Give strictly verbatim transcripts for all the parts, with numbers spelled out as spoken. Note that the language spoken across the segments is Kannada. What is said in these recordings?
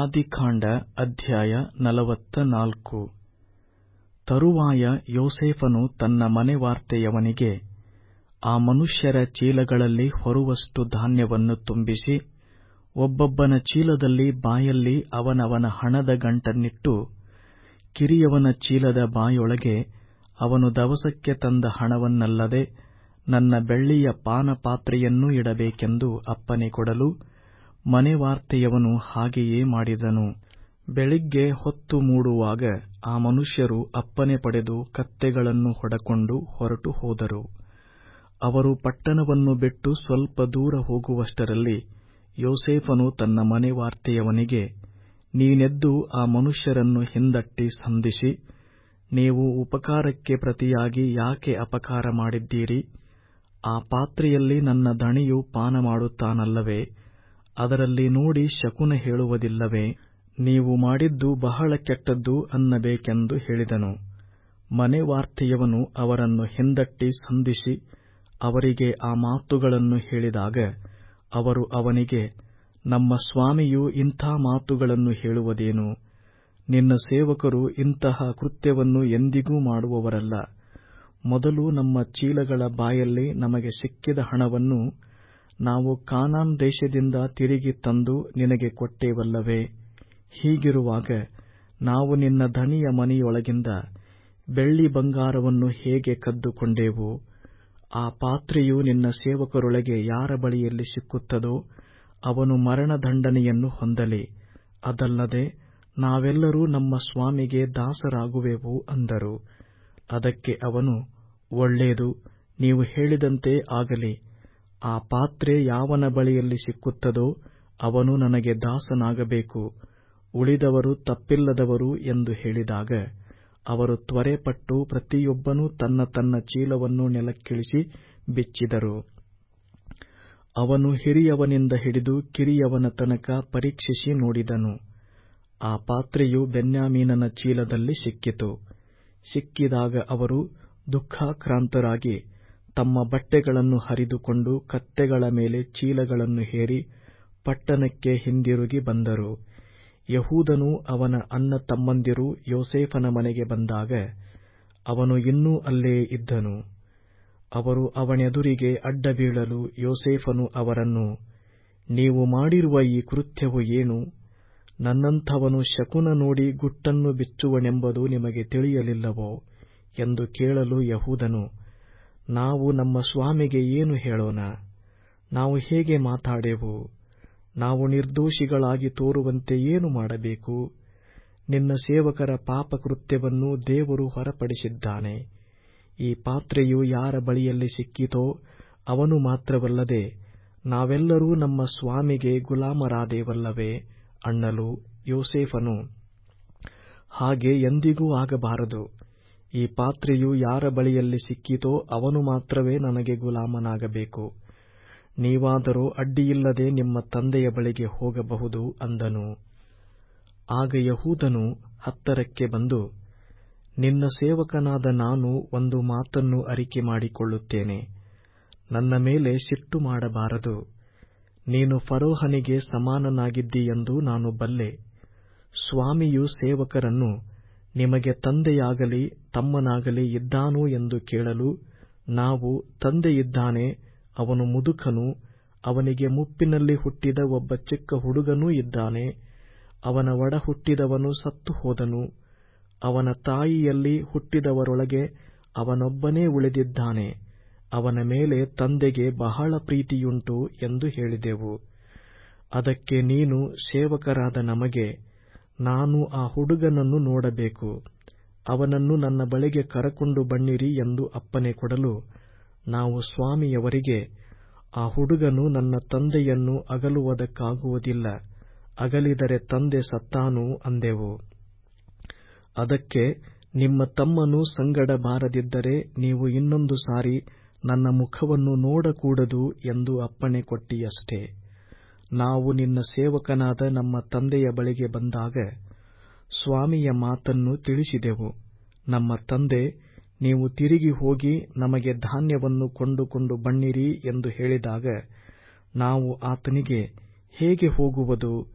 ಆದಿಕಾಂಡ ಅಧ್ಯಾಯ ನಲವತ್ತ ನಾಲ್ಕು. ತರುವಾಯ ಯೋಸೇಫನು ತನ್ನ ಮನೆವಾರ್ತೆಯವನಿಗೆ ಆ ಮನುಷ್ಯರ ಚೀಲಗಳಲ್ಲಿ ಹೊರುವಷ್ಟು ಧಾನ್ಯವನ್ನು ತುಂಬಿಸಿ, ಒಬ್ಬೊಬ್ಬನ ಚೀಲದಲ್ಲಿ ಬಾಯಲ್ಲಿ ಅವನವನ ಹಣದ ಗಂಟನ್ನಿಟ್ಟು, ಕಿರಿಯವನ ಚೀಲದ ಬಾಯೊಳಗೆ ಅವನು ದವಸಕ್ಕೆ ತಂದ ಹಣವನ್ನಲ್ಲದೆ ನನ್ನ ಬೆಳ್ಳಿಯ ಪಾನಪಾತ್ರೆಯನ್ನೂ ಇಡಬೇಕೆಂದು ಅಪ್ಪಣೆ ಕೊಡಲು, ಮನೆವಾರ್ತೆಯವನು ಹಾಗೆಯೇ ಮಾಡಿದನು. ಬೆಳಿಗ್ಗೆ ಹೊತ್ತು ಮೂಡುವಾಗ ಆ ಮನುಷ್ಯರು ಅಪ್ಪಣೆ ಪಡೆದು ಕತ್ತೆಗಳನ್ನು ಹೊಡಕೊಂಡು ಹೊರಟು ಹೋದರು. ಅವರು ಪಟ್ಟಣವನ್ನು ಬಿಟ್ಟು ಸ್ವಲ್ಪ ದೂರ ಹೋಗುವಷ್ಟರಲ್ಲಿ ಯೋಸೇಫನು ತನ್ನ ಮನೆವಾರ್ತೆಯವನಿಗೆ, ನೀನೆದ್ದು ಆ ಮನುಷ್ಯರನ್ನು ಹಿಂದಟ್ಟಿ ಸಂಧಿಸಿ, ನೀವು ಉಪಕಾರಕ್ಕೆ ಪ್ರತಿಯಾಗಿ ಯಾಕೆ ಅಪಕಾರ ಮಾಡಿದ್ದೀರಿ? ಆ ಪಾತ್ರೆಯಲ್ಲಿ ನನ್ನ ದಣಿಯು ಪಾನ ಮಾಡುತ್ತಾನಲ್ಲವೇ? ಅದರಲ್ಲಿ ನೋಡಿ ಶಕುನ ಹೇಳುವುದಿಲ್ಲವೇ? ನೀವು ಮಾಡಿದ್ದು ಬಹಳ ಕೆಟ್ಟದ್ದು ಅನ್ನಬೇಕೆಂದು ಹೇಳಿದನು. ಮನೆವಾರ್ತೆಯವನು ಅವರನ್ನು ಹಿಂದಟ್ಟಿ ಸಂಧಿಸಿ ಅವರಿಗೆ ಆ ಮಾತುಗಳನ್ನು ಹೇಳಿದಾಗ, ಅವರು ಅವನಿಗೆ, ನಮ್ಮ ಸ್ವಾಮಿಯು ಇಂಥ ಮಾತುಗಳನ್ನು ಹೇಳುವುದೇನು? ನಿನ್ನ ಸೇವಕರು ಇಂತಹ ಕೃತ್ಯವನ್ನು ಎಂದಿಗೂ ಮಾಡುವವರಲ್ಲ. ಮೊದಲು ನಮ್ಮ ಚೀಲಗಳ ಬಾಯಲ್ಲಿ ನಮಗೆ ಸಿಕ್ಕಿದ ಹಣವನ್ನು ನಾವು ಕಾನಾನ್ ದೇಶದಿಂದ ತಿರುಗಿ ತಂದು ನಿನಗೆ ಕೊಟ್ಟೇವಲ್ಲವೇ? ಹೀಗಿರುವಾಗ ನಾವು ನಿನ್ನ ದಣಿಯ ಮನೆಯೊಳಗಿಂದ ಬೆಳ್ಳಿ ಬಂಗಾರವನ್ನು ಹೇಗೆ ಕದ್ದುಕೊಂಡೆವು? ಆ ಪಾತ್ರೆಯು ನಿನ್ನ ಸೇವಕರೊಳಗೆ ಯಾರ ಬಳಿಯಲ್ಲಿ ಸಿಕ್ಕುತ್ತದೋ ಅವನು ಮರಣದಂಡನೆಯನ್ನು ಹೊಂದಲಿ. ಅದಲ್ಲದೆ ನಾವೆಲ್ಲರೂ ನಮ್ಮ ಸ್ವಾಮಿಗೆ ದಾಸರಾಗುವೆವು ಅಂದರು. ಅದಕ್ಕೆ ಅವನು, ಒಳ್ಳೆಯದು, ನೀವು ಹೇಳಿದಂತೆ ಆಗಲಿ. ಆ ಪಾತ್ರೆ ಯಾವನ ಬಳಿಯಲ್ಲಿ ಸಿಕ್ಕುತ್ತದೋ ಅವನು ನನಗೆ ದಾಸನಾಗಬೇಕು, ಉಳಿದವರು ತಪ್ಪಿಲ್ಲದವರು ಎಂದು ಹೇಳಿದಾಗ, ಅವರು ತ್ವರೆಪಟ್ಟು ಪ್ರತಿಯೊಬ್ಬನೂ ತನ್ನ ತನ್ನ ಚೀಲವನ್ನು ನೆಲಕ್ಕಿಳಿಸಿ ಬಿಚ್ಚಿದರು. ಅವನು ಹಿರಿಯವನಿಂದ ಹಿಡಿದು ಕಿರಿಯವನ ತನಕ ಪರೀಕ್ಷಿಸಿ ನೋಡಿದನು. ಆ ಪಾತ್ರೆಯು ಬೆನ್ಯಾಮೀನನ ಚೀಲದಲ್ಲಿ ಸಿಕ್ಕಿತು. ಸಿಕ್ಕಿದಾಗ ಅವರು ದುಃಖಾಕ್ರಾಂತರಾಗಿ ತಮ್ಮ ಬಟ್ಟೆಗಳನ್ನು ಹರಿದುಕೊಂಡು ಕತ್ತೆಗಳ ಮೇಲೆ ಚೀಲಗಳನ್ನು ಹೇರಿ ಪಟ್ಟಣಕ್ಕೆ ಹಿಂದಿರುಗಿ ಬಂದರು. ಯೆಹೂದನೂ ಅವನ ಅಣ್ಣ ತಮ್ಮಂದಿರೂ ಯೋಸೇಫನ ಮನೆಗೆ ಬಂದಾಗ ಅವನು ಇನ್ನೂ ಅಲ್ಲೇ ಇದ್ದನು. ಅವರು ಅವನೆದುರಿಗೆ ಅಡ್ಡಬೀಳಲು ಯೋಸೇಫನು ಅವರನ್ನು, ನೀವು ಮಾಡಿರುವ ಈ ಕೃತ್ಯವು ಏನು? ನನ್ನಂಥವನು ಶಕುನ ನೋಡಿ ಗುಟ್ಟನ್ನು ಬಿಚ್ಚುವನೆಂಬುದು ನಿಮಗೆ ತಿಳಿಯಲಿಲ್ಲವೋ ಎಂದು ಕೇಳಲು, ಯೆಹೂದನು, ನಾವು ನಮ್ಮ ಸ್ವಾಮಿಗೆ ಏನು ಹೇಳೋಣ? ನಾವು ಹೇಗೆ ಮಾತಾಡೆವು? ನಾವು ನಿರ್ದೋಷಿಗಳಾಗಿ ತೋರುವಂತೆ ಏನು ಮಾಡಬೇಕು? ನಿನ್ನ ಸೇವಕರ ಪಾಪಕೃತ್ಯವನ್ನು ದೇವರು ಹೊರಪಡಿಸಿದ್ದಾನೆ. ಈ ಪಾತ್ರೆಯು ಯಾರ ಬಳಿಯಲ್ಲಿ ಸಿಕ್ಕಿತೋ ಅವನು ಮಾತ್ರವಲ್ಲದೆ ನಾವೆಲ್ಲರೂ ನಮ್ಮ ಸ್ವಾಮಿಗೆ ಗುಲಾಮರಾದೇವಲ್ಲವೇ ಅನ್ನಲು, ಯೋಸೇಫನು, ಹಾಗೆ ಎಂದಿಗೂ ಆಗಬಾರದು. ಈ ಪಾತ್ರೆಯು ಯಾರ ಬಳಿಯಲ್ಲಿ ಸಿಕ್ಕಿತೋ ಅವನು ಮಾತ್ರವೇ ನನಗೆ ಗುಲಾಮನಾಗಬೇಕು. ನೀವಾದರೋ ಅಡ್ಡಿಯಿಲ್ಲದೆ ನಿಮ್ಮ ತಂದೆಯ ಬಳಿಗೆ ಹೋಗಬಹುದು ಅಂದನು. ಆಗ ಯೆಹೂದನು ಹತ್ತರಕ್ಕೆ ಬಂದು, ನಿನ್ನ ಸೇವಕನಾದ ನಾನು ಒಂದು ಮಾತನ್ನು ಅರಿಕೆ ಮಾಡಿಕೊಳ್ಳುತ್ತೇನೆ. ನನ್ನ ಮೇಲೆ ಸಿಟ್ಟು ಮಾಡಬಾರದು. ನೀನು ಫರೋಹನಿಗೆ ಸಮಾನನಾಗಿದ್ದೀಯೆಂದು ನಾನು ಬಲ್ಲೆ. ಸ್ವಾಮಿಯು ಸೇವಕರನ್ನು, ನಿಮಗೆ ತಂದೆಯಾಗಲಿ ತಮ್ಮನಾಗಲಿ ಇದ್ದಾನೋ ಎಂದು ಕೇಳಲು, ನಾವು, ತಂದೆಯಿದ್ದಾನೆ, ಅವನು ಮುದುಕನು, ಅವನಿಗೆ ಮುಪ್ಪಿನಲ್ಲಿ ಹುಟ್ಟಿದ ಒಬ್ಬ ಚಿಕ್ಕ ಹುಡುಗನೂ ಇದ್ದಾನೆ, ಅವನ ಒಡ ಹುಟ್ಟಿದವನು ಸತ್ತು ಹೋದನು, ಅವನ ತಾಯಿಯಲ್ಲಿ ಹುಟ್ಟಿದವರೊಳಗೆ ಅವನೊಬ್ಬನೇ ಉಳಿದಿದ್ದಾನೆ, ಅವನ ಮೇಲೆ ತಂದೆಗೆ ಬಹಳ ಪ್ರೀತಿಯುಂಟು ಎಂದು ಹೇಳಿದೆವು. ಅದಕ್ಕೆ ನೀನು ಸೇವಕರಾದ ನಮಗೆ, ನಾನು ಆ ಹುಡುಗನನ್ನು ನೋಡಬೇಕು, ಅವನನ್ನು ನನ್ನ ಬಳಿಗೆ ಕರಕೊಂಡು ಬನ್ನಿರಿ ಎಂದು ಅಪ್ಪಣೆ ಕೊಡಲು, ನಾವು ಸ್ವಾಮಿಯವರಿಗೆ, ಆ ಹುಡುಗನು ನನ್ನ ತಂದೆಯನ್ನು ಅಗಲುವುದಕ್ಕಾಗುವುದಿಲ್ಲ, ಅಗಲಿದರೆ ತಂದೆ ಸತ್ತಾನು ಅಂದೆವು. ಅದಕ್ಕೆ, ನಿಮ್ಮ ತಮ್ಮನು ಸಂಗಡ ಬಾರದಿದ್ದರೆ ನೀವು ಇನ್ನೊಂದು ಸಾರಿ ನನ್ನ ಮುಖವನ್ನು ನೋಡಕೂಡದು ಎಂದು ಅಪ್ಪಣೆ ಕೊಟ್ಟಿಯಷ್ಟೇ. ನಾವು ನಿನ್ನ ಸೇವಕನಾದ ನಮ್ಮ ತಂದೆಯ ಬಳಿಗೆ ಬಂದಾಗ ಸ್ವಾಮಿಯ ಮಾತನ್ನು ತಿಳಿಸಿದೆವು. ನಮ್ಮ ತಂದೆ, ನೀವು ತಿರುಗಿ ಹೋಗಿ ನಮಗೆ ಧಾನ್ಯವನ್ನು ಕೊಂಡುಕೊಂಡು ಬನ್ನಿರಿ ಎಂದು ಹೇಳಿದಾಗ, ನಾವು ಆತನಿಗೆ, ಹೇಗೆ ಹೋಗುವುದು?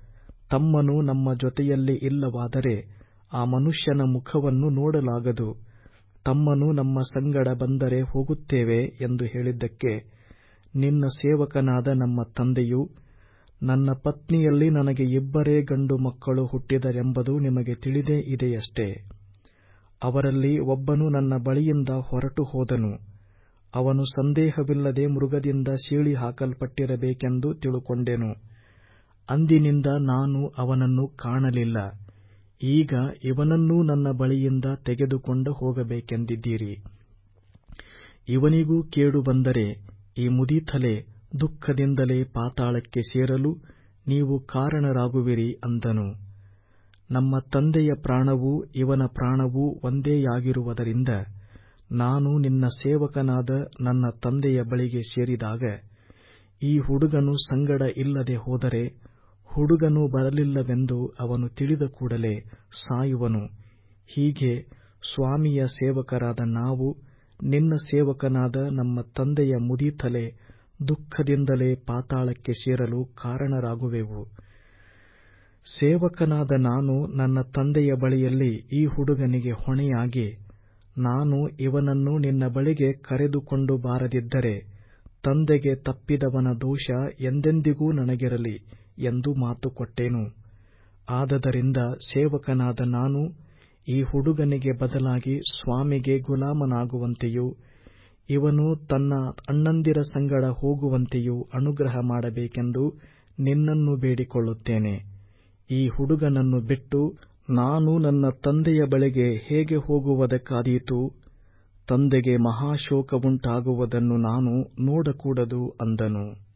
ತಮ್ಮನು ನಮ್ಮ ಜೊತೆಯಲ್ಲಿ ಇಲ್ಲವಾದರೆ ಆ ಮನುಷ್ಯನ ಮುಖವನ್ನು ನೋಡಲಾಗದು. ತಮ್ಮನು ನಮ್ಮ ಸಂಗಡ ಬಂದರೆ ಹೋಗುತ್ತೇವೆ ಎಂದು ಹೇಳಿದ್ದಕ್ಕೆ, ನಿನ್ನ ಸೇವಕನಾದ ನಮ್ಮ ತಂದೆಯು, ನನ್ನ ಪತ್ನಿಯಲ್ಲಿ ನನಗೆ ಇಬ್ಬರೇ ಗಂಡು ಮಕ್ಕಳು ಹುಟ್ಟಿದರೆಂಬುದು ನಿಮಗೆ ತಿಳಿದೇ ಇದೆಯಷ್ಟೇ. ಅವರಲ್ಲಿ ಒಬ್ಬನು ನನ್ನ ಬಳಿಯಿಂದ ಹೊರಟು ಹೋದನು. ಅವನು ಸಂದೇಹವಿಲ್ಲದೆ ಮೃಗದಿಂದ ಸೀಳಿ ಹಾಕಲ್ಪಟ್ಟಿರಬೇಕೆಂದು ತಿಳುಕೊಂಡೆನು. ಅಂದಿನಿಂದ ನಾನು ಅವನನ್ನು ಕಾಣಲಿಲ್ಲ. ಈಗ ಇವನನ್ನೂ ನನ್ನ ಬಳಿಯಿಂದ ತೆಗೆದುಕೊಂಡು ಹೋಗಬೇಕೆಂದಿದ್ದೀರಿ. ಇವನಿಗೂ ಕೇಡು ಬಂದರೆ ಈ ಮುದಿತಲೆ ದುಃಖದಿಂದಲೇ ಪಾತಾಳಕ್ಕೆ ಸೇರಲು ನೀವು ಕಾರಣರಾಗುವಿರಿ ಅಂದನು. ನಮ್ಮ ತಂದೆಯ ಪ್ರಾಣವೂ ಇವನ ಪ್ರಾಣವೂ ಒಂದೇಯಾಗಿರುವುದರಿಂದ ನಾನು ನಿನ್ನ ಸೇವಕನಾದ ನನ್ನ ತಂದೆಯ ಬಳಿಗೆ ಸೇರಿದಾಗ, ಈ ಹುಡುಗನು ಸಂಗಡ ಇಲ್ಲದೆ ಹೋದರೆ ಹುಡುಗನು ಬರಲಿಲ್ಲವೆಂದು ಅವನು ತಿಳಿದ ಕೂಡಲೇ ಸಾಯುವನು. ಹೀಗೆ ಸ್ವಾಮಿಯ ಸೇವಕರಾದ ನಾವು ನಿನ್ನ ಸೇವಕನಾದ ನಮ್ಮ ತಂದೆಯ ಮುದಿತಲೆ ದುಃಖದಿಂದಲೇ ಪಾತಾಳಕ್ಕೆ ಸೇರಲು ಕಾರಣರಾಗುವೆವು. ಸೇವಕನಾದ ನಾನು ನನ್ನ ತಂದೆಯ ಬಳಿಯಲ್ಲಿ ಈ ಹುಡುಗನಿಗೆ ಹೊಣೆಯಾಗಿ, ನಾನು ಇವನನ್ನು ನಿನ್ನ ಬಳಿಗೆ ಕರೆದುಕೊಂಡು ಬಾರದಿದ್ದರೆ ತಂದೆಗೆ ತಪ್ಪಿದವನ ದೋಷ ಎಂದೆಂದಿಗೂ ನನಗಿರಲಿ ಎಂದು ಮಾತು ಕೊಟ್ಟೆನು. ಆದದರಿಂದ ಸೇವಕನಾದ ನಾನು ಈ ಹುಡುಗನಿಗೆ ಬದಲಾಗಿ ಸ್ವಾಮಿಗೆ ಗುಲಾಮನಾಗುವಂತೆಯೂ ಇವನು ತನ್ನ ಅಣ್ಣಂದಿರ ಸಂಗಡ ಹೋಗುವಂತೆಯೂ ಅನುಗ್ರಹ ಮಾಡಬೇಕೆಂದು ನಿನ್ನನ್ನು ಬೇಡಿಕೊಳ್ಳುತ್ತೇನೆ. ಈ ಹುಡುಗನನ್ನು ಬಿಟ್ಟು ನಾನು ನನ್ನ ತಂದೆಯ ಬಳಿಗೆ ಹೇಗೆ ಹೋಗುವುದಕ್ಕಾದೀತು? ತಂದೆಗೆ ಮಹಾಶೋಕವುಂಟಾಗುವುದನ್ನು ನಾನು ನೋಡಕೂಡದು ಅಂದನು.